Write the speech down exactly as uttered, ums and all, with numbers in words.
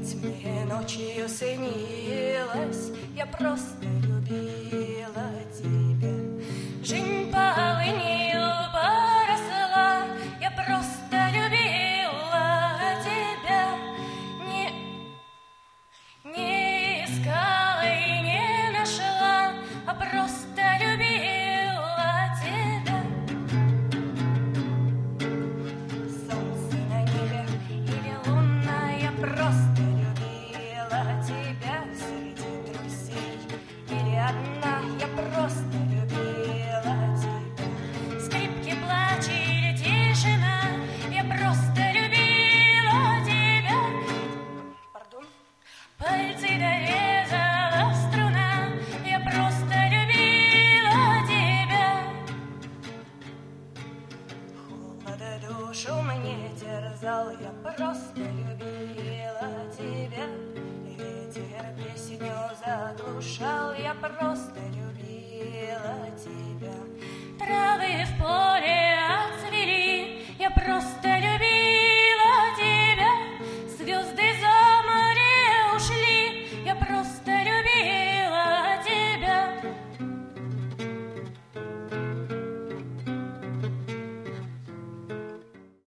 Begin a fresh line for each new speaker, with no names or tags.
Ведь мне ночью снилось, я просто любила тебя. Жизнь полынью поросла, я просто любила тебя. Не, не искала и не нашла, а просто любила тебя. Солнце на небе или луна, я просто любила тебя. Среди друзей или одна, я просто любила тебя. Скрипки, плач или тишина, я просто любила тебя. Пардон. Пальцы дорезала струна, я просто любила тебя. Холода душу мне терзал, я просто любила тебя. Ветер песню заглушал, я просто